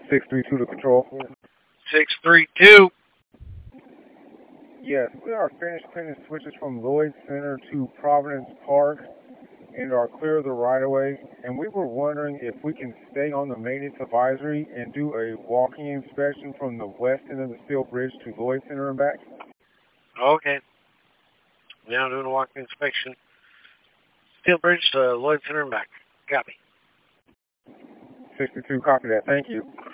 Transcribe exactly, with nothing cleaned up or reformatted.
six three two to control. six three two. Yes, we are finished cleaning switches from Lloyd Center to Providence Park and are clear of the right-of-way. And we were wondering if we can stay on the maintenance advisory and do a walking inspection from the west end of the steel bridge to Lloyd Center and back. Okay. Now doing a walking inspection. Steel Bridge to Lloyd Center and back. Copy. sixty-two, copy that. Thank you.